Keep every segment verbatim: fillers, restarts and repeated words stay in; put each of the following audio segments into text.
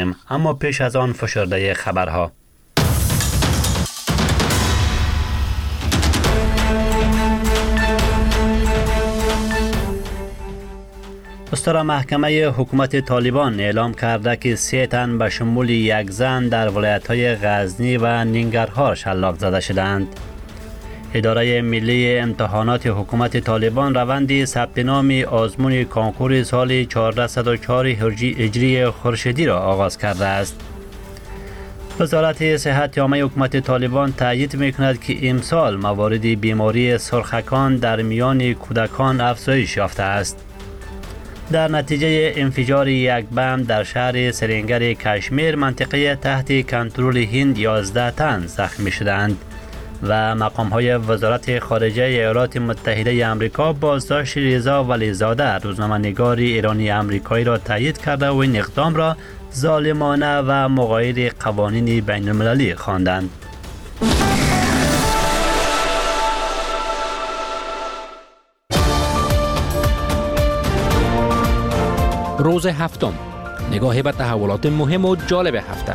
خواهیم، اما پیش از آن فشرده خبرها. استرا محکمه حکومت طالبان اعلام کرده که سه تن به شمول یک زن در ولایت‌های غزنی و ننگرهار شلاق زده شدند. اداره ملی امتحانات حکومت طالبان روند ثبت نام آزمون کنکور سال چهارصد و چهار هجری خورشیدی را آغاز کرده است. وزارت صحت عامه حکومت طالبان تایید می‌کند که امسال موارد بیماری سرخکان در میان کودکان افزایش یافته است. در نتیجه انفجار یک بم در شهر سرینگر کشمیر منطقه تحت کنترل هند یازده تن زخمی شدند و مقام‌های وزارت خارجه ایالات متحده آمریکا بازداشت رضا ولیزاده روزنامه‌نگار ایرانی آمریکایی را تایید کرده و این اقدام را ظالمانه و مغایر قوانین بین المللی خواندند. روز هفتم، نگاهی به تحولات مهم و جالب هفته.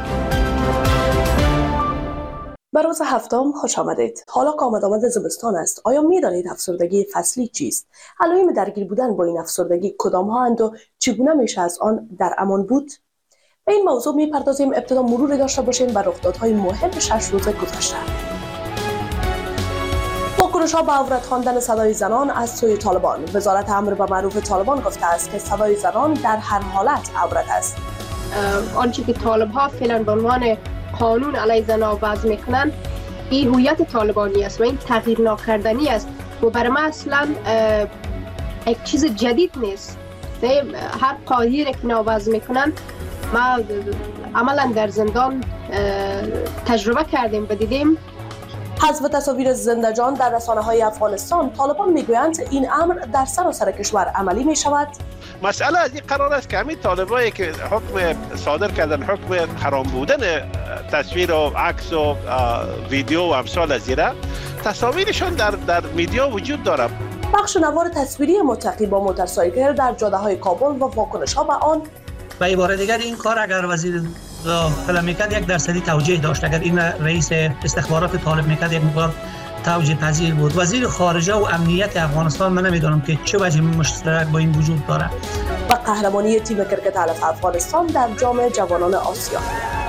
به روز هفتم خوش آمدید. حالا که آمد آمد زمستان است، آیا می دانید افسردگی فصلی چیست؟ علائم درگیر بودن با این افسردگی کدام ها اند و چگونه میشه از آن در امان بود؟ به این موضوع می پردازیم. ابتدا مروری داشته باشیم بر رخدادهای مهم شش روز گذشته. واکنش‌ها به عورت خواندن صدای زنان از سوی طالبان. وزارت امر به معروف طالبان گفته است که صدای زنان در هر حالت عورت است. آنچه که طالب‌ها فعلا به عنوان قانون علیه زنان وضع میکنن این هویت طالبانی است و این تغییر ناکردنی است و برای ما اصلا یک چیز جدید نیست. هر قانونی که اینا وضع میکنن ما عملا در زندان تجربه کردیم و دیدیم. حذف تصاویر زنده جان در رسانه‌های افغانستان. طالبان میگویند این امر در سراسر کشور عملی می شود. مسئله از این قرار است که همین طالبایی که حکم صادر کردن، حکم حرام بودن تصویر و عکس و ویدیو و امثال از ایره، تصاویرشان در در میدیا وجود داره. بخش نوار تصویری متقی با موتورسایکل در جاده‌های کابل و واکنش‌ها به آن. به عبارت دیگر این کار اگر وزیر داخله میکرد یک درصدی توجیه داشت، اگر این رئیس استخبارات طالب میکرد یک مقدار توجیه پذیر بود. وزیر خارجه و امنیت افغانستان من نمیدونم که چه وجه مشترک با این وجود داره. و قهرمانی تیم کرکت علف افغانستان در جام جوانان آسیا.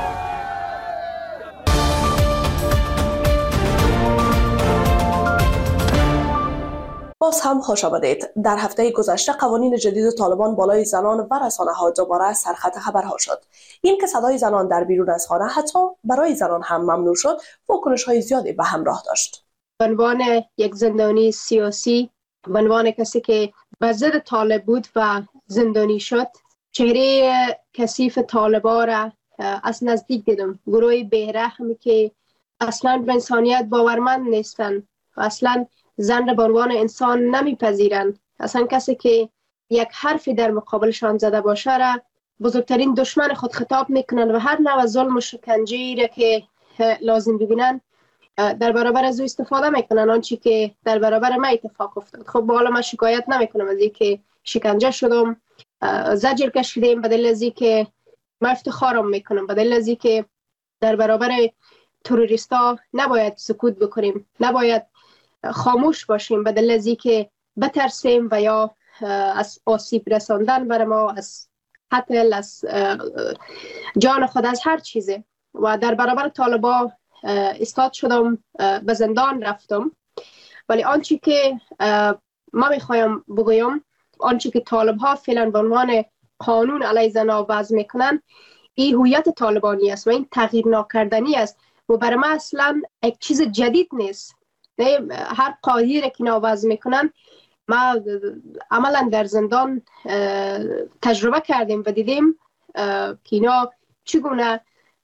باز هم خوش آمدید. در هفته گذشته قوانین جدید طالبان بالای زنان و رسانه‌ها دوباره سرخط خبرها شد. این که صدای زنان در بیرون از خانه حتی برای زنان هم ممنوع شد، واکنش‌های زیادی به همراه داشت. به عنوان یک زندانی سیاسی، به عنوان کسی که به ضد طالب بود و زندانی شد، چهره کثیف طالبا را از نزدیک دیدم. گروه بی‌رحمی که اصلاً به انسانیت باورمند نیستند و اصلاً زن را به عنوان انسان نمیپذیرند. اصلا کسی که یک حرفی در مقابلشان زده باشه را بزرگترین دشمن خود خطاب میکنند و هر نوع ظلم و شکنجه‌ای را که لازم ببینند در برابر از او استفاده میکنن. آنچه که در برابر ما اتفاق افتاد. خب حالا من شکایت نمیکنم از اینکه شکنجه شدم، زجر کشیدم، به دلیل از اینکه من افتخارم میکنم، به دلیل از اینکه در برابر تروریستا نباید سکوت بکنیم، نباید خاموش باشیم، به دلیل از اینکه بترسیم و یا از آسیب رساندن بر ما، از قتل، از جان خود، از هر چیزه. و در برابر طالبا استاد شدم، به زندان رفتم. ولی آنچه که ما میخوایم بگویم، آنچه که طالب ها فعلا به عنوان قانون علیه زنان وضع میکنن این هویت طالبانی است و این تغییر ناکردنی است و برای ما اصلا یک چیز جدید نیست. هر قانونی را که اینا وضع میکنن ما عملا در زندان تجربه کردیم و دیدیم که اینا چگونه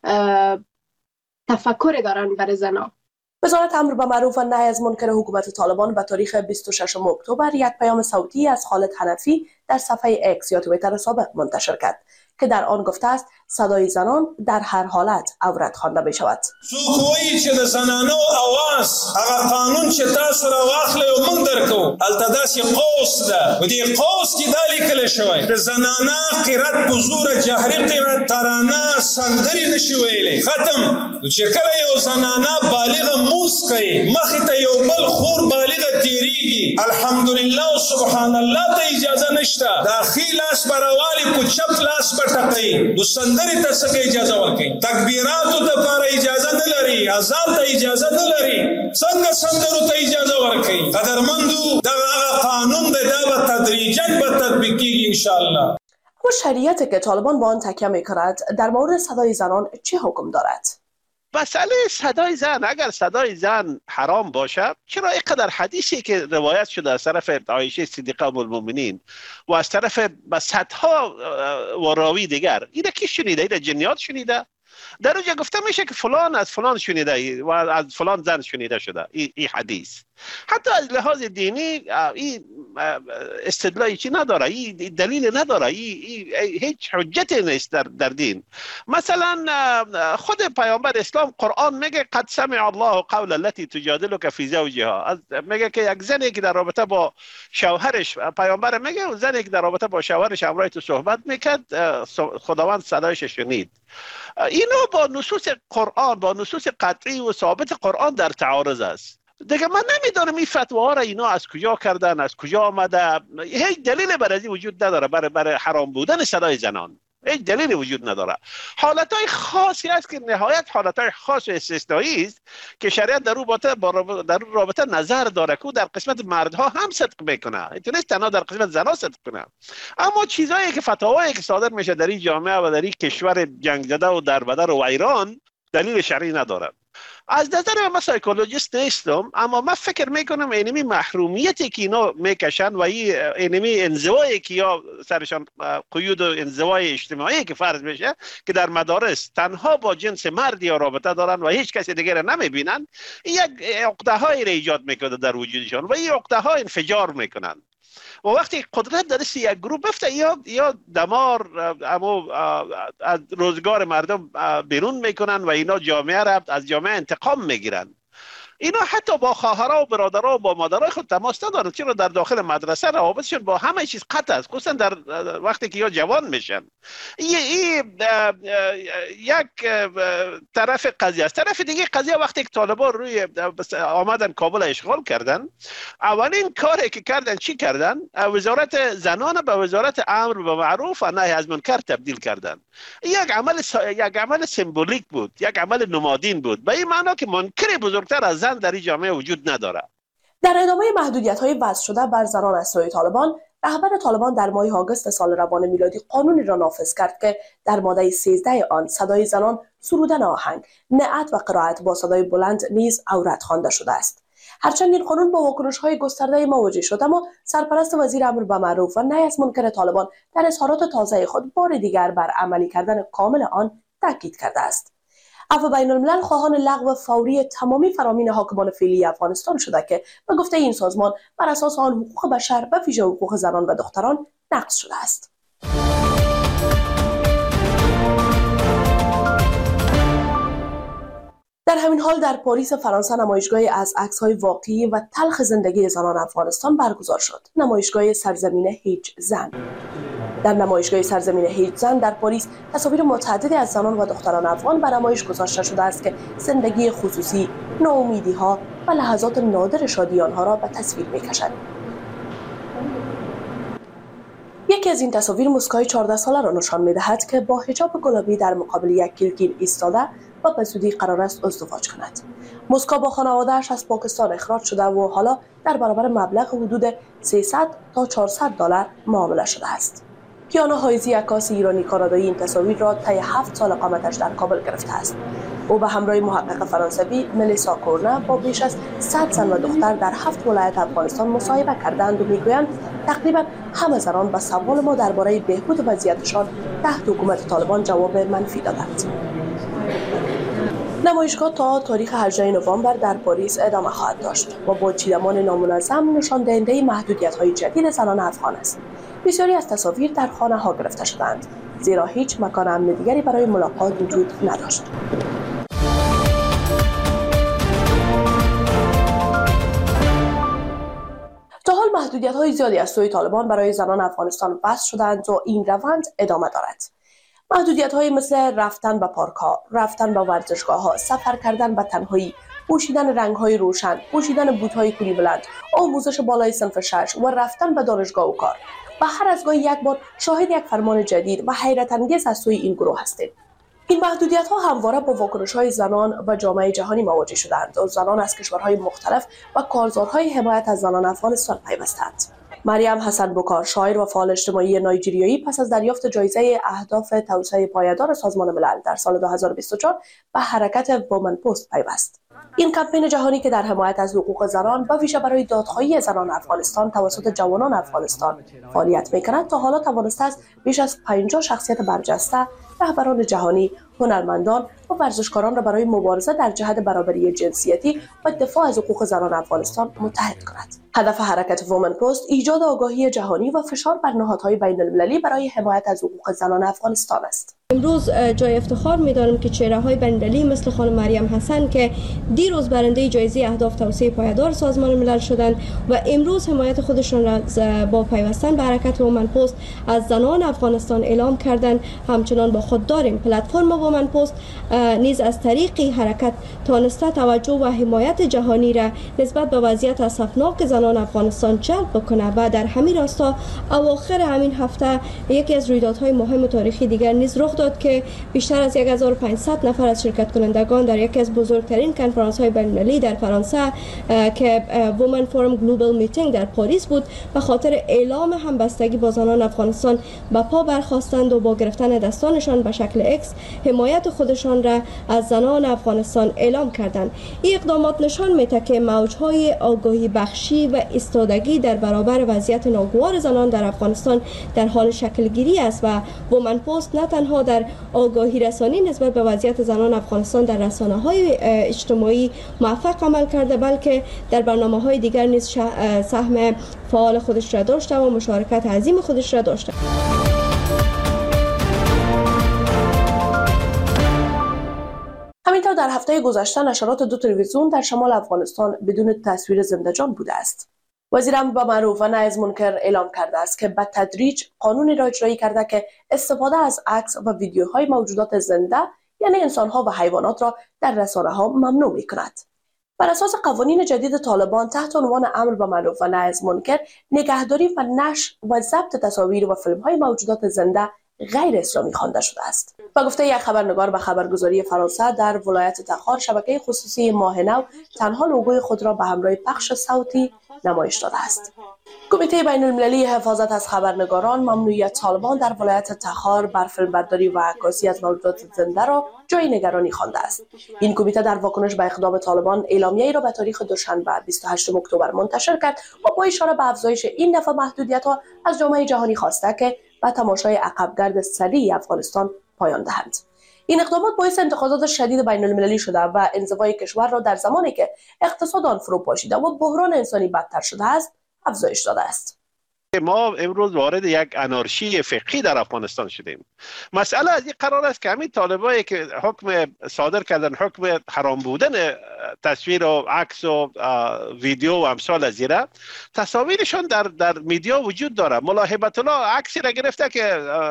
تفکر دارن برای زنا. وزارت امر به معروف و نهی از منکر حکومت طالبان به تاریخ بیست و ششم اکتبر یک پیام صوتی از خالد حنفی در صفحه اکس یا توییتر سابق منتشر کرد که در آن گفته است صدای زنان در هر حالت عورت خوانده می شود. سوخویی چې د زنانو اواز هغه قانون چې تاسو را واخلې او موږ درکو هلته داسې قوس ده و دې قوس کې دا لیکل شوی د زنانه قرت په زوره جهري قرت ترانه سندرې نشي ویلی ختم. چې کله یو زنانه بالغه موس کوي مخې ته یو بل خور بالغه تیریږي الحمدلله و سبحان الله ته اجازه نشته. دا ښي لاس به راوالي په چپ لاس به ټکوي نو سندرې ته څنګه اجازه ورکوي؟ تکبیراتو دپاره اجازه نه لري، اذان ته اجازه نه لري، څنګه سندرو ته اجازه ورکوي؟ قدرمندو دغه هغه قانون دی دا به تدریجا به تطبیق کیږي انشاءالله. اما شریعتی که طالبان با آن تکیه میکند در مورد صدای زنان چه حکم دارد؟ مسئله صدای زن، اگر صدای زن حرام باشه چرا اینقدر حدیثی که روایت شده از طرف عایشه صدیقه ام المؤمنین و از طرف صدها و راوی دیگر اینا کی شنیده؟ اینا جنیات شنیده؟ در اونجا گفته میشه که فلان از فلان شنیده و از فلان زن شنیده شده این ای حدیث. حتی از لحاظ دینی این استدلالی چی نداره، این دلیل نداره، این هیچ حجتی نیست در, در دین. مثلا خود پیامبر اسلام قرآن میگه قد سمع الله قول التي تجادلك في زوجها، میگه که یک زنی که در رابطه با شوهرش، پیامبر میگه زنی که در رابطه با شوهرش همراه تو صحبت میکرد خداوند صدایش شنید. اینا با نصوص قرآن، با نصوص قطعی و ثابت قرآن در تعارض است. دیگه من نمیدونم این فتواها را اینا از کجا کردن، از کجا آمده. هیچ دلیل برای این وجود نداره برای برای حرام بودن صدای زنان. هیچ دلیلی وجود نداره. حالتهای خاصی است که نهایت حالتهای خاص و استثنایی است که شریعت در رابطه با در رابطه نظر داره که در قسمت مردها هم صدق میکنه، اینطوری تنها در قسمت زنها صدق کنه. اما چیزایی که فتاوایی که صادر میشه در این جامعه و در این کشور جنگ زده و دربدر و ایران دلیل شرعی نداره. از نظر من سایکولوژیست نیستم، اما من فکر میکنم اینمی محرومیتی که اینا میکشن و اینمی انزوایی که یا سرشان قیود و انزوای اجتماعی که فرض میشه که در مدارس تنها با جنس مرد یا رابطه دارن و هیچ کسی دیگر نمیبینن، یک عقده های را ایجاد میکنه در وجودشان و این عقده ها انفجار میکنن. و وقتی قدرت در یک گروه بفته یا یا دمار اما از روزگار مردم بیرون میکنن و اینا جامعه را از جامعه انتقام میگیرن. اینا حتی با خواهرها و برادرها و با مادرای خود تماس ندارن، چرا در داخل مدرسه روابطشون با همه چیز قطع است، خصوصا در وقتی که یا جوان میشن. این یک طرف قضیه است. طرف دیگه قضیه وقتی که طالبان روی آمدن کابل اشغال کردن، اولین کاری که کردن چی کردن؟ وزارت زنان به وزارت امر به معروف و نهی از منکر تبدیل کردن. یک عمل یک عمل سمبولیک بود، یک عمل نمادین بود، به این معنا که منکر بزرگتر از زن در این جامعه وجود نداره. در ادامه محدودیت‌های وضع شده بر زنان از سوی طالبان، رهبر طالبان در ماه آگوست سال روان میلادی قانونی را نافذ کرد که در ماده سیزده آن صدای زنان سرودن آهنگ، نعت و قرائت با صدای بلند نیز عورت خوانده شده است. هرچند این قانون با واکنش‌های گسترده مواجه شد، اما سرپرست وزیر امر به معروف و نهی از منکر طالبان در اظهارات تازه خود بار دیگر بر عملی کردن کامل آن تاکید کرده است. عفو بین الملل خواهان لغو فوری تمامی فرامین حاکمان فعلی افغانستان شده که به گفته این سازمان بر اساس آن حقوق بشر و ویژه حقوق زنان و دختران نقض شده است. در همین حال در پاریس فرانسه نمایشگاهی از عکس‌های واقعی و تلخ زندگی زنان افغانستان برگزار شد. نمایشگاه سرزمین هیچ زن. در نمایشگاه سرزمین هیچ زن در پاریس تصاویر متعددی از زنان و دختران افغان به نمایش گذاشته شده است که زندگی خصوصی، ناامیدی‌ها و لحظات نادر شادی آنها را به تصویر می‌کشد. یکی از این تصاویر مسکای چهارده ساله را نشان می‌دهد که با حجاب گلابی در مقابل یک کیلکیل ایستاده و به زودی قرار است ازدواج کند. مسکا با خانواده‌اش از پاکستان اخراج شده و حالا در برابر مبلغ حدود سیصد تا چهارصد دلار معامله شده است. کیانا هایزی عکاس ایرانی کانادایی این تصاویر را طی هفت سال اقامتش در کابل گرفته است. او به همراه محقق فرانسوی ملیسا کورنا با بیش از صد زن و دختر در هفت ولایت افغانستان مصاحبه کردند و میگویند تقریبا همه زنان به سوال ما درباره بهبود وضعیتشان تحت حکومت طالبان جواب منفی دادند. نمایشگاه تا تاریخ هجدهم نوامبر در پاریس ادامه خواهد داشت و با چیدمان نامنظم نشان دهنده محدودیت‌های جدید زنان افغان است. بسیاری از تصاویر در خانه‌ها گرفته شدند. زیرا هیچ مکان امن دیگری برای ملاقات وجود نداشت. تا حال محدودیت‌های زیادی از سوی طالبان برای زنان افغانستان وضع شدند و این روند ادامه دارد. محدودیت‌های مثل رفتن به پارک‌ها، رفتن به ورزشگاه‌ها، سفر کردن به تنهایی، پوشیدن رنگ‌های روشن، پوشیدن بوت‌های کولی بلند، آموزش بالای صنف شش و رفتن به دانشگاه و کار. و هر از گاهی یک بار شاهد یک فرمان جدید و حیرت انگیز از سوی این گروه هستیم. این محدودیت‌ها همواره با واکنش‌های زنان و جامعه جهانی مواجه شدند و زنان از کشورهای مختلف و کارزارهای حمایت از زنان افغانستان پیوستند. مریم حسن بکار، شاعر و فعال اجتماعی نایجریایی، پس از دریافت جایزه اهداف توسعه پایدار سازمان ملل در سال دو هزار و بیست و چهار به حرکت وومن پست پیوست. این کمپین جهانی که در حمایت از حقوق زنان و ویژه برای دادخواهی زنان افغانستان توسط جوانان افغانستان فعالیت می‌کند، تا حالا توانسته است بیش از پنجاه شخصیت برجسته، رهبران جهانی، هنرمندان و ورزشکاران را برای مبارزه در جهت برابری جنسیتی و دفاع از حقوق زنان افغانستان متحد کند. هدف حرکت وومن پست ایجاد آگاهی جهانی و فشار بر نهادهای بین المللی برای حمایت از حقوق زنان افغانستان است. امروز جای افتخار می‌دانم که چهره‌های بین‌المللی مثل خانم مریم حسن که دیروز برنده جایزه اهداف توسعه پایدار سازمان ملل شدند و امروز حمایت خودشان را با پیوستن به حرکت وومن پست از زنان افغانستان اعلام کردند. همچنان با خود داریم پلتفرم وومن پست نیز از طریق حرکت تانسته توجه و حمایت جهانی را نسبت به وضعیت اسفناک زنان افغانستان جلب بکنه و در همین راستا اواخر همین هفته یکی از رویدادهای مهم و تاریخی دیگر نیز رخ داد که بیشتر از هزار و پانصد نفر از شرکت کنندگان در یکی از بزرگترین کنفرانس‌های بین‌المللی در فرانسه که وومن فورم گلوبال میتینگ در پاریس بود به خاطر اعلام همبستگی با زنان افغانستان به پا برخاستند و با گرفتن دستانشان به شکل اکس حمایت خودشان را از زنان افغانستان اعلام کردند. این اقدامات نشان می‌دهد که موج‌های آگاهی بخشی و ایستادگی در برابر وضعیت ناگوار زنان در افغانستان در حال شکلگیری است و وومن پست نه تنها در آگاهی رسانی نسبت به وضعیت زنان افغانستان در رسانه‌های اجتماعی موفق عمل کرده، بلکه در برنامه‌های دیگر نیز سهم فعال خودش را داشته و مشارکت عظیم خودش را داشته. همینطور در هفته گذشته نشرات دو تلویزیون در شمال افغانستان بدون تصویر زنده‌جان بوده است. وزیر امر معروف و نهی از منکر اعلام کرده است که به تدریج قانونی را اجرایی کرده که استفاده از عکس و ویدیوهای موجودات زنده یعنی انسان‌ها و حیوانات را در رسانه‌ها ممنوع می‌کند. بر اساس قوانین جدید طالبان تحت عنوان امر به معروف و نهی از منکر، نگهداری و نشر و ضبط تصاویر و فیلم‌های موجودات زنده غیر اسلامی خوانده شده است. با گفته یک خبرنگار به خبرگزاری فرانسه، در ولایت تخار شبکه خصوصی ماه نو تنها لوگوی خود را به همراه پخش صوتی نمایش داده است. کمیته بین المللی حفاظت از خبرنگاران ممنوعیت طالبان در ولایت تخار بر فیلمبرداری و عکاسی از موجودات زنده را جای نگرانی خوانده است. این کمیته در واکنش به اقدام طالبان اعلامیه‌ای را به تاریخ دوشنبه بیست و هشتم اکتبر منتشر کرد و با اشاره به افزایش این دفعه محدودیت‌ها از جامعه جهانی خواسته که به تماشای عقبگرد سریع افغانستان پایان دهند. این اقدامات باعث انتقادات شدید بین المللی شده و انزوای کشور را در زمانی که اقتصاد آن فرو پاشیده و بحران انسانی بدتر شده است افزایش داده است. ما امروز وارد یک انارشی فقهی در افغانستان شدیم. مسئله از این قرار است که همین طالبایی که حکم صادر کردن، حکم حرام بودن تصویر و عکس و ویدیو و امثال از ایره، تصاویرشان در در میدیا وجود داره. ملا هیبت الله عکسی را گرفته که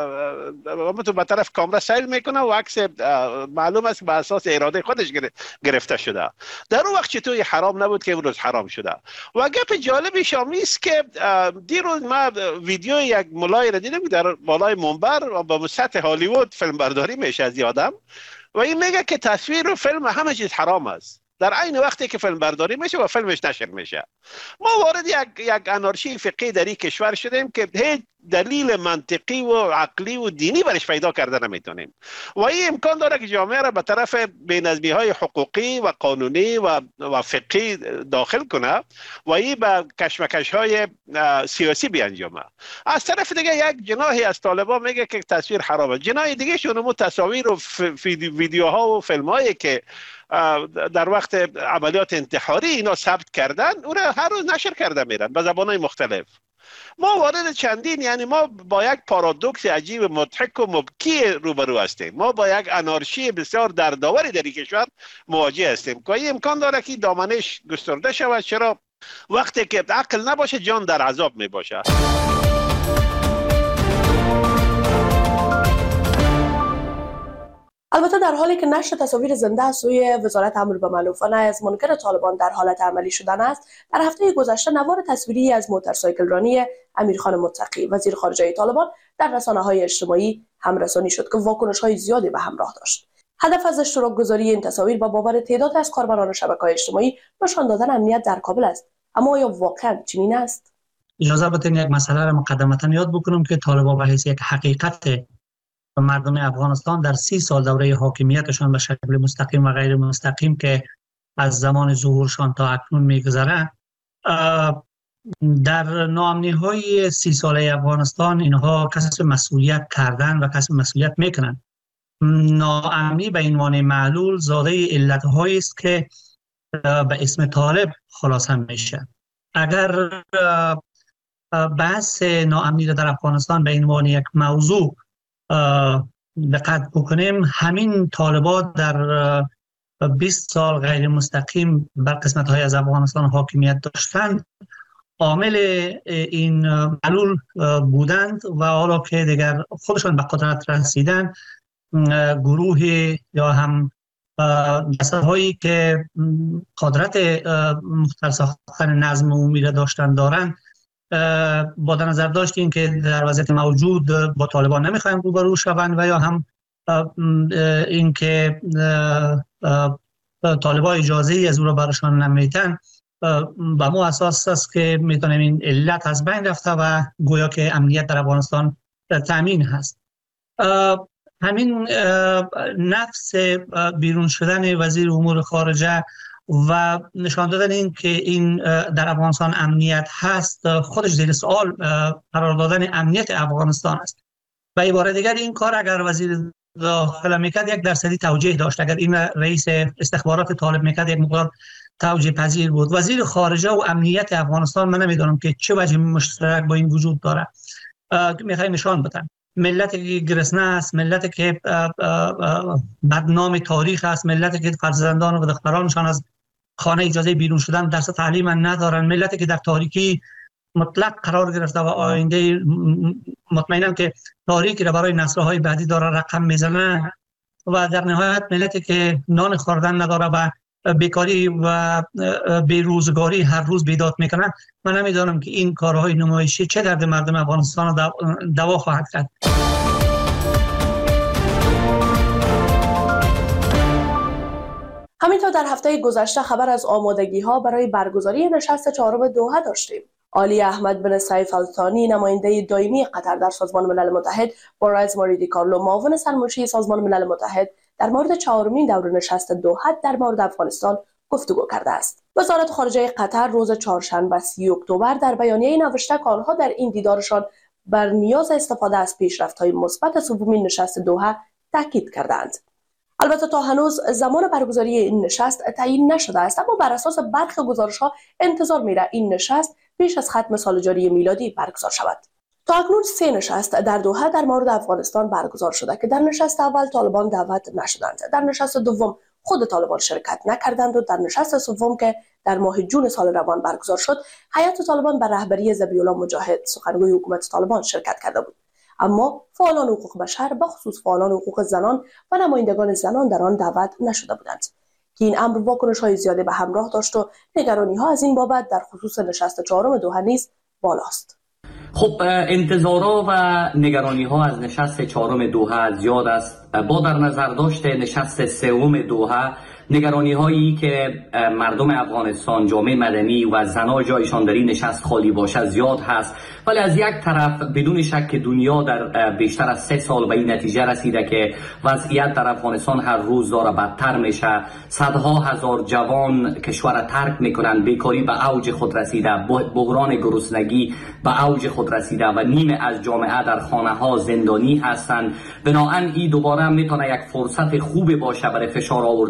تو به طرف کامرا سیل میکنه و عکس معلوم است به اساس اراده خودش گرفته شده. در اون وقت چطور حرام نبود که امروز حرام شده؟ و گپ جالبی شامی است که دیروز ما ویدیو یک ملای را دیدم در بالای منبر و با سطح هالیوود فیلم برداری میشه از یادم و این میگه که تصویر و فیلم همه چیز حرام است در عین وقتی که فیلم برداری میشه و فیلمش نشر میشه. ما وارد یک یک انارشی فقهی در این کشور شدیم که هیچ دلیل منطقی و عقلی و دینی برش پیدا کرده نمیتونیم و این امکان داره که جامعه را به طرف بی‌نظمی های حقوقی و قانونی و و فقهی داخل کنه و این به کشمکش های سیاسی بیانجامه. از طرف دیگه یک جناحی از طالبان میگه که تصویر حرامه، جناح دیگه شونمو تصاویر و ویدیوها و فیلم هایی که در وقت عملیات انتحاری اینا ثبت کردن اون را هر روز نشر کرده میرن به زبانهای مختلف. ما وارد چندین، یعنی ما با یک پارادوکس عجیب مضحک و مبکی روبرو هستیم. ما با یک انارشی بسیار دردآوری در این کشور مواجه هستیم که این امکان داره که دامنش گسترده شود. چرا؟ وقتی که عقل نباشه جان در عذاب می باشه. البته در حالی که نشر تصاویر زنده از سوی وزارت امر به معروف و نهی از منکر طالبان در حالت عملی شدن است، در هفته گذشته نوار تصویری از موتورسایکل رانی امیرخان متقی وزیر خارجه طالبان در رسانه‌های اجتماعی همرسانی شد که واکنش‌های زیادی به همراه داشت. هدف از اشتراک گذاری این تصاویر با باور تعداد از کاربران شبکه‌های اجتماعی نشان دادن امنیت در کابل است. اما آیا واقعا چنین است؟ اجازه بدید یک مسئله را مقدمتاً یاد بکنم که طالبان به حیث یک حقیقت و مردم افغانستان در سی سال دوره حاکمیتشان به شکل مستقیم و غیر مستقیم که از زمان ظهورشان تا اکنون میگذره، در ناامنی های سی ساله افغانستان اینها کسب مسئولیت کردن و کسب مسئولیت میکنن. ناامنی به عنوان معلول زاده علت هایی است که به اسم طالب خلاصه میشه. اگر بحث ناامنی در افغانستان به عنوان یک موضوع دقت بکنیم، همین طالبان در بیست سال غیر مستقیم بر قسمت های از افغانستان حاکمیت داشتند، عامل این معلول بودند و حالا که دیگر خودشان به قدرت رسیدن، گروه یا هم جسدهایی که قدرت مختل ساختن نظم عمومی را داشتن دارند، با در نظر داشتیم که در وضعیت موجود با طالبان نمیخوایم روبرو شوند و یا هم این که طالبان اجازه ای از او را برشان نمیتن، با مو اساس است که میتونیم این علت از بین رفته و گویا که امنیت در افغانستان تامین هست. همین نفس بیرون شدن وزیر امور خارجه و نشان دادن این که این در افغانستان امنیت هست خودش زیر سوال قرار دادن امنیت افغانستان است. به عبارت دیگر این کار اگر وزیر داخله میکرد یک درصدی توجیه داشت، اگر این رئیس استخبارات طالب میکرد یک مقدار توجیه پذیر بود. وزیر خارجه و امنیت افغانستان من نمیدونم که چه وجه مشترک با این وجود داره. میخوای نشان بدن ملتی که گرسنه است، ملتی که بدنام تاریخ است، ملتی که فرزندان و دخترانشان از خانه اجازه بیرون شدن درس تعلیم ندارن، ملتی که در تاریکی مطلق قرار گرفته و آینده مطمئنم که تاریکی را برای نسل‌های بعدی داره رقم میزنه و در نهایت ملتی که نان خوردن نداره و بیکاری و بیروزگاری هر روز بیداد میکنن. من نمیدونم که این کارهای نمایشی چه درد مردم افغانستان را دوا خواهد کرد. همینطور در هفته گذشته خبر از آمادگی ها برای برگزاری نشست چهارم دوحه داشتیم. آلی احمد بن سیف الثانی، نماینده دائمی قطر در سازمان ملل متحد، با رئیس ماریدی کارلو، معاون سرمنشی سازمان ملل متحد، در مورد چهارمین دور نشست دوحه در مورد افغانستان گفتگو کرده است. وزارت خارجه قطر روز چهارشنبه سی اکتبر در بیانیه‌ای نوشته که آنها در این دیدارشان بر نیاز استفاده از پیشرفت‌های مثبت سومین نشست دوحه تاکید کردند. البته تا هنوز زمان برگزاری این نشست تعیین نشده است، اما بر اساس برخی گزارش‌ها انتظار می‌رود این نشست پیش از ختم سال جاری میلادی برگزار شود. تا اکنون سه نشست در دوحه در مورد افغانستان برگزار شده که در نشست اول طالبان دعوت نشدند، در نشست دوم خود طالبان شرکت نکردند و در نشست سوم که در ماه جون سال روان برگزار شد، هیئت طالبان به رهبری ذبیح الله مجاهد، سخنگوی حکومت طالبان، شرکت کرده بود. اما فعالان حقوق بشر، بخصوص فعالان حقوق زنان و نمایندگان زنان در آن دعوت نشده بودند که این امر واکنش‌های زیاده به همراه داشت و نگرانی‌ها از این بابت در خصوص نشست چهارم دوحه نیز بالاست. خب انتظارها و نگرانی ها از نشست چهارم دوحه زیاد است. با در نظر داشت نشست سوم دوحه، نگرانی هایی که مردم افغانستان، جامعه مدنی و زنان جایشان در این نشست خالی باشد زیاد هست، ولی از یک طرف بدون شک که دنیا در بیشتر از سه سال به این نتیجه رسیده که وضعیت در افغانستان هر روز داره بدتر میشه. صدها هزار جوان کشور ترک میکنن، بیکاری به اوج خود رسیده، بحران گرسنگی به اوج خود رسیده و نیمه از جامعه در خانه ها زندانی هستند. بنابراین این دوباره میتونه یک فرصت خوبی باشه برای فشار آوردن بالای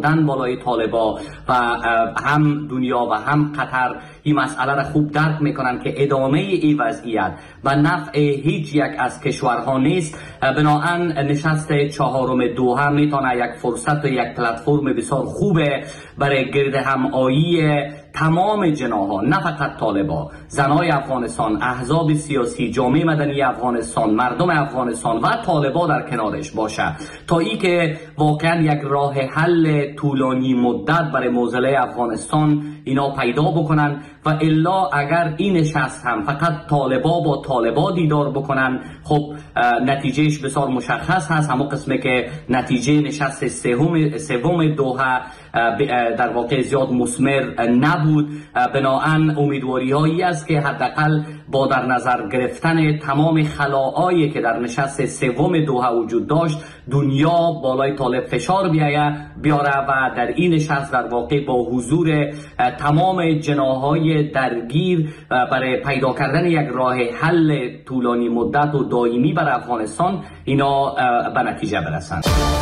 برای طالبا و هم دنیا و هم قطر این مسئله را خوب درک میکنن که ادامه این وضعیت و نفع هیچ یک از کشورها نیست. بنابراین نشست چهارم دوحه میتونه یک فرصت و یک پلتفرم بسیار خوبه برای گرد همایی تمام جناها، نه فقط طالبا، زنای افغانستان، احزاب سیاسی، جامعه مدنی افغانستان، مردم افغانستان و طالبا در کنارش باشه تا ای که واقعا یک راه حل طولانی مدت برای معضله افغانستان اینا پیدا بکنن و الا اگر این نشست هم فقط طالبا با طالبا دیدار بکنن، خب نتیجهش بسیار مشخص هست. همون قسمه که نتیجه نشست سوم سوم دوحه در واقع زیاد مثمر نبود. بنابراین امیدواری هایی است که حداقل با در نظر گرفتن تمام خلاهایی که در نشست سوم دوحه وجود داشت، دنیا بالای طالب فشار بیاره و در این نشست در واقع با حضور تمام جناح‌های درگیر برای پیدا کردن یک راه حل طولانی مدت و دائمی برای افغانستان اینا به نتیجه برسند.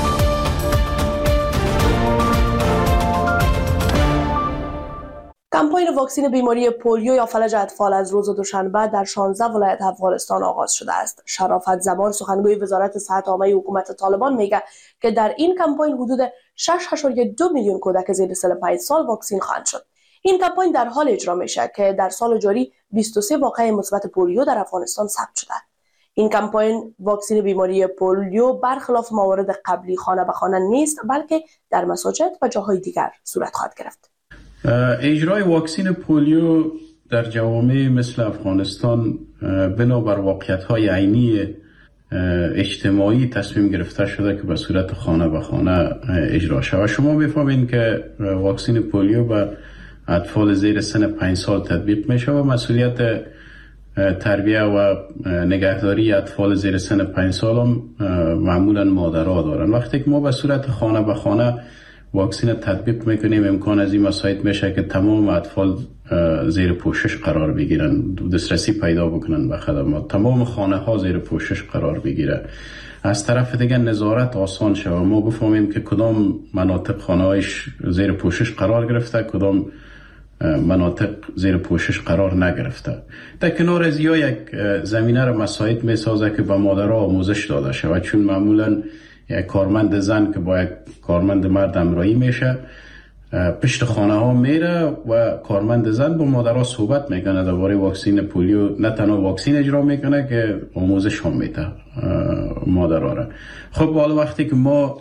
کمپاین واکسین بیماری پولیو یا فلج اطفال از روز دوشنبه در شانزده ولایت افغانستان آغاز شده است. شرافت زمان سخنگوی وزارت صحت عامه حکومت طالبان میگه که در این کمپاین حدود شش ممیز دو میلیون کودک زیر سن پنج سال واکسین خواهند شد. این کمپاین در حال اجرا میشه که در سال جاری بیست و سه واقعه مثبت پولیو در افغانستان ثبت شده. این کمپاین واکسین بیماری پولیو برخلاف موارد قبلی خانه به خانه نیست، بلکه در مساجد و جاهای دیگر صورت خواهد گرفت. اجرای واکسین پولیو در جوامع مثل افغانستان بنابر واقعیت‌های عینی اجتماعی تصمیم گرفته شده که به صورت خانه به خانه اجرا شود. شما می‌فهمید که واکسین پولیو به اطفال زیر سن پنج سال تطبیق میشه و مسئولیت تربیه و نگهداری اطفال زیر سن پنج سال هم معمولا مادرها دارن. وقتی که ما به صورت خانه به خانه واکسین تطبیق میکنیم، امکان از این مساعد میشه که تمام اطفال زیر پوشش قرار بگیرن، دسترسی پیدا بکنن به خدمات، تمام خانه ها زیر پوشش قرار بگیره. از طرف دیگه نظارت آسان شود، ما بفهمیم که کدام مناطق خانه هایش زیر پوشش قرار گرفته، کدام مناطق زیر پوشش قرار نگرفته. در کنار از یا یک زمینه را مساعد میسازه که به مادرها آموزش داده شود، چون معمولا یک کارمند زن که با یک کارمند مرد همراهی میشه پشت خانه ها میره و کارمند زن با مادرها صحبت میکنه درباره واکسین پولیو. نه تنها واکسین اجرا میکنه که آموزش هم میده مادرها را. خب حالا وقتی که ما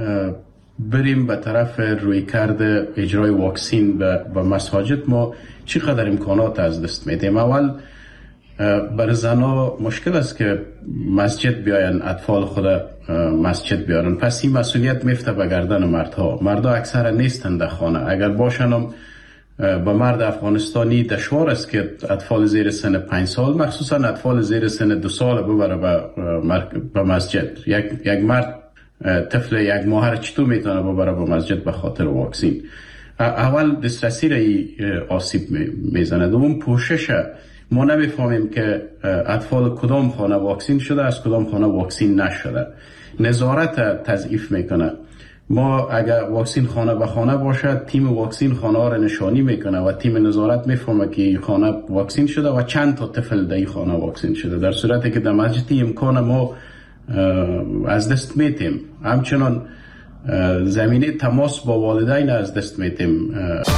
بریم به طرف روی کرده اجرای واکسین به مساجد، ما چقدر امکانات از دست میدیم. اول برای زنها مشکل است که مسجد بیاین، اطفال خود مسجد بیارن، پس این مسئولیت میفته به گردن مردها. مردها اکثر نیستند در خانه، اگر باشن هم به مرد افغانستانی دشوار است که اطفال زیر سن پنج سال، مخصوصا اطفال زیر سن دو سال ببره به مسجد. یک یک مرد طفل یک ماه چطور میتونه ببره به مسجد به خاطر واکسین؟ اول دسترسی را آسیب میزنه. دوم پوشش، ما نمیفهمیم که اطفال کدام خانه واکسین شده از کدام خانه واکسین نشده. نظارت تضعیف میکنه. ما اگر واکسین خانه به خانه باشه، تیم واکسین خانه ها را نشانی میکنه و تیم نظارت میفهمه که این خانه واکسین شده و چند تا طفل در این خانه واکسین شده، در صورتی که در مسجد امکان ما از دست میتیم. همچنان زمینه تماس با والدین از دست میتیم.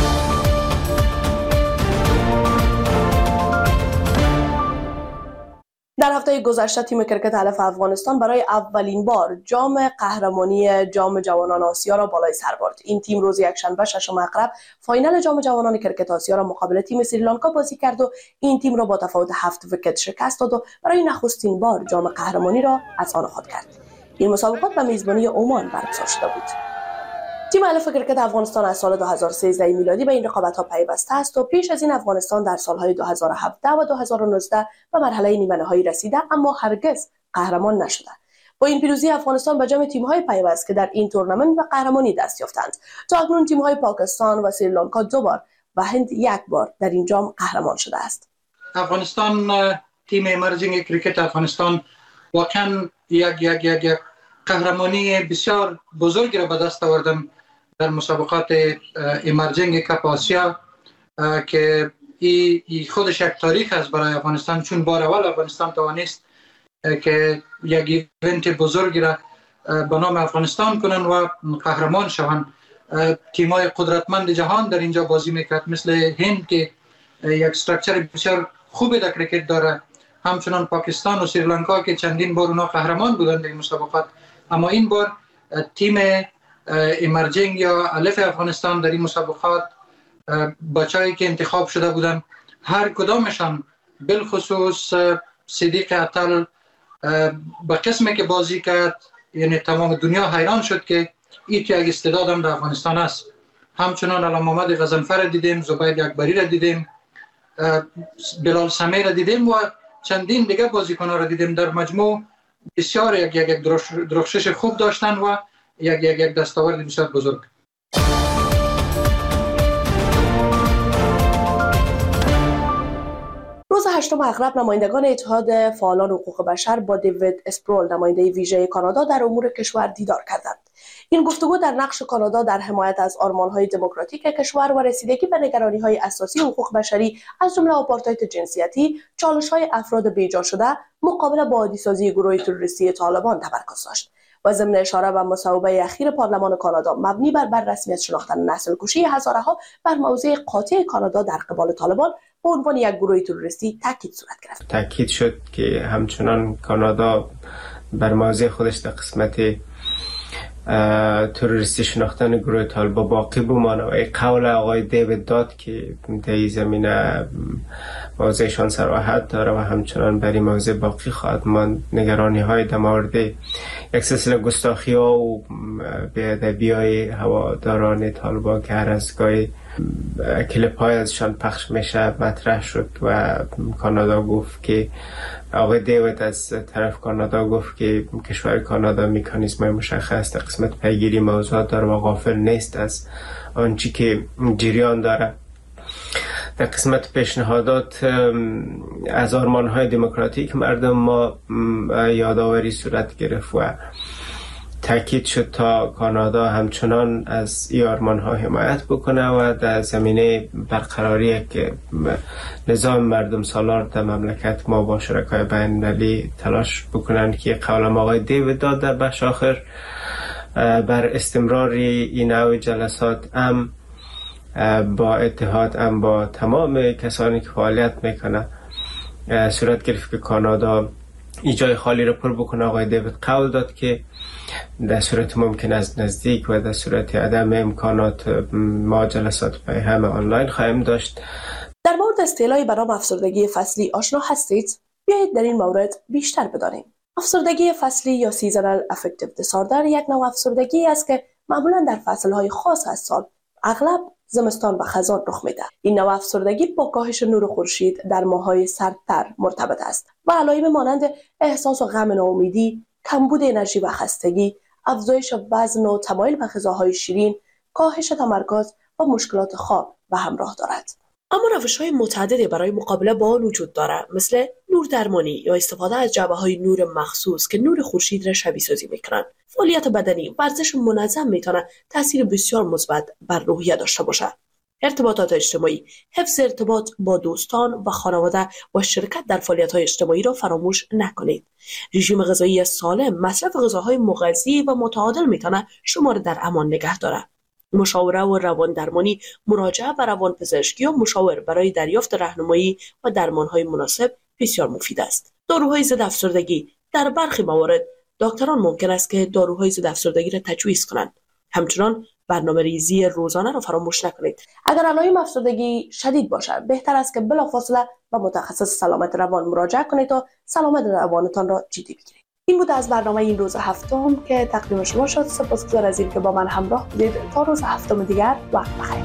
در هفته گذشته تیم کرکت علف افغانستان برای اولین بار جام قهرمانی جام جوانان آسیا را بالای سر برد. این تیم روز یکشنبه ششم مغرب فاینال جام جوانان کرکت آسیا را مقابل تیم سریلانکا بازی کرد و این تیم را با تفاوت هفت ویکت شکست داد و برای نخستین بار جام قهرمانی را از آن خود کرد. این مسابقات به میزبانی عمان برگزار شده بود. تیم علف کرکت افغانستان از سال دو هزار و سیزده میلادی به این رقابت‌ها پیوسته است و پیش از این افغانستان در سال‌های دو هزار و هفده و دو هزار و نوزده به مرحله نیمه نهایی رسیده اما هرگز قهرمان نشده. با این پیروزی افغانستان به جمع تیم‌های پیوست که در این تورنمنت به قهرمانی دست یافتند. تا اکنون تیم‌های پاکستان و سریلانکا دو بار و هند یک بار در این جام قهرمان شده است. افغانستان، تیم امرجینگ کرکت افغانستان واقعا یک یک یک قهرمانی بسیار بزرگی را به دست آوردن در مسابقات ایمرجینگ کپ آسیا که ای, ای خودش یک تاریخ است برای افغانستان، چون بار اول افغانستان توانست که یک ایونت بزرگی را به نام افغانستان کنن و قهرمان شوند. تیم‌های قدرتمند جهان در اینجا بازی میکرد، مثل هند که یک استراکچر بسیار خوبی در کرکت داره، همچنان پاکستان و سریلانکا که چندین بار اونا قهرمان بودند در این مسابقات. اما این بار تیم ایمرجینگ یا الف افغانستان در این مسابقات بچه‌ای که انتخاب شده بودند، هر کدامشان بالخصوص صدیق عطل به قسمی که بازی کرد، یعنی تمام دنیا حیران شد که این که یک استعداد هم در افغانستان است. همچنان علام محمد غضنفر دیدیم، زبیر اکبری را دیدیم، بلال سمی را دیدیم و چندین دیگه بازیکن‌ها را دیدیم. در مجموع بسیار یک یک درخشش خوب داشتن و یک یک یک دستاورد بسیار بزرگ. روز هشتم اغرب نمایندگان اتحاد فعالان حقوق بشر با دیوید اسپرول نماینده ویژه کانادا در امور کشور دیدار کردند. این گفتگو در نقش کانادا در حمایت از آرمان‌های دموکراتیک کشور و رسیدگی به نگرانی‌های اساسی حقوق بشری از جمله آپارتاید جنسیتی، چالش‌های افراد بیجا شده مقابله با عادی‌سازی گروه تروریستی طالبان تمرکز داشت و ضمن اشاره به مصوبه اخیر پارلمان کانادا مبنی بر بررسمیت شناختن نسل‌کشی هزاره‌ها بر موضع قاطع کانادا در قبال طالبان به عنوان یک گروه تروریستی تاکید صورت گرفت. تاکید شد که همچنان کانادا بر موضع خودش در قسمت تروریستی شناختن گروه طالبان باقی بمانه و قول آقای دیوید داد که در این زمینه موضعشان صراحت داره و همچنان بر این موضع باقی خواهد ماند. نگرانی های در مورد یک سلسله گستاخی ها و بی‌ادبی های هواداران طالبان که هر از گاهی کلیپ های ازشان پخش میشه مطرح شد و کانادا گفت که آقای دیوید از طرف کانادا گفت که کشور کانادا مکانیزم مشخص در قسمت پیگیری موضوعات داره و غافل نیست از آنچه که جریان داره. در قسمت پیشنهادات از آرمان‌های دموکراتیک مردم ما یادآوری صورت گرفت و تاکید شد تا کانادا همچنان از این آرمان‌ها حمایت بکنه و در زمینه برقراری که نظام مردم سالار در مملکت ما با شرکای بین‌المللی تلاش بکنن که قول آقای دیوید داد در بخش آخر بر استمرار این نوع جلسات هم با اتحاد هم با تمام کسانی که فعالیت میکنه صورت گرفت که کانادا این جای خالی رو پر بکنه. آقای دیوید قول داد که در صورت ممکن از نزدیک و در صورت عدم امکانات ما جلسات به همه آنلاین خواهیم داشت. در مورد اصطلاحی به نام افسردگی فصلی آشنا هستید؟ بیایید در این مورد بیشتر بدانیم. افسردگی فصلی یا سیزنال افکتیو دیساردر یک نوع افسردگی است که معمولا در فصل‌های خاص از سال، اغلب زمستان و خزان رخ می‌دهد. این نوع افسردگی با کاهش نور خورشید در ماه‌های سردتر مرتبط است و علائم مانند احساس و غم ناامیدی، کمبود انرژی و خستگی، افزایش وزن و تمایل به غذاهای شیرین، کاهش تمرکز و مشکلات خواب و همراه دارد. اما روش‌های متعددی برای مقابله با آن وجود دارد، مثل نور درمانی یا استفاده از جعبه‌های نور مخصوص که نور خورشید را شبیه سازی می‌کنند. فعالیت بدنی، ورزش منظم می‌تواند تأثیر بسیار مثبت بر روحیه داشته باشد. ارتباطات اجتماعی، حفظ ارتباط با دوستان و خانواده و شرکت در فعالیت‌های اجتماعی را فراموش نکنید. رژیم غذایی سالم، مصرف غذاهای مغذی و متعادل می‌تواند شما را در امان نگه دارد. مشاوره و روان درمانی، مراجعه به روان پزشک یا مشاور برای دریافت راهنمایی و درمان‌های مناسب بسیار مفید است. داروهای ضد افسردگی، در برخی موارد دکتران ممکن است که داروهای ضد افسردگی را تجویز کنند. همچنان برنامه ریزی روزانه را فراموش نکنید. اگر علائم افسردگی شدید باشد، بهتر است که بلافاصله به متخصص سلامت روان مراجعه کنید تا سلامت روانتان را جدی بگیرید. این بود از برنامه این روز هفتم که تقدیم شما شد. سپاسگزار از اینکه با من همراه بودید. تا روز هفتم دیگر، وقت بخیر.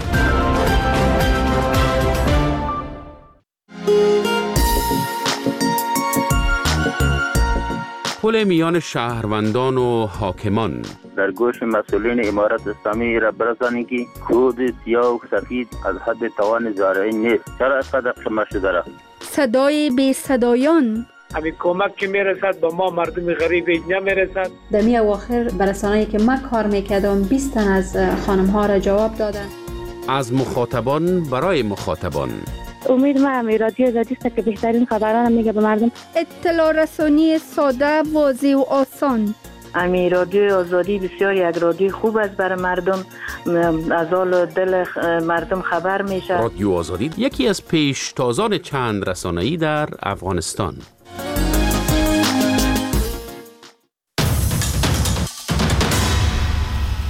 پل میان شهروندان و حاکمان. در گوش مسئولین امارت اسلامی را برسانید که کود سیاه و سفید از حد توان زارعین نیست. چرا از قدر شما شده را؟ صدای بی صدایان همین کمک که میرسد به ما مردم غریب نمیرسد. در می اواخر برسانه‌ای که من کار میکردم بیست تن از خانم ها را جواب دادن. از مخاطبان برای مخاطبان. امید ما هم رادیو آزادی است که بهترین خبران میگه به مردم. اطلاع رسانی ساده، واضح و آسان. امی رادیو آزادی بسیار یک رادیو خوب است برای مردم، از حال دل مردم خبر میشه. رادیو آزادی یکی از پیشتازان چند رسانه‌ای در افغانستان.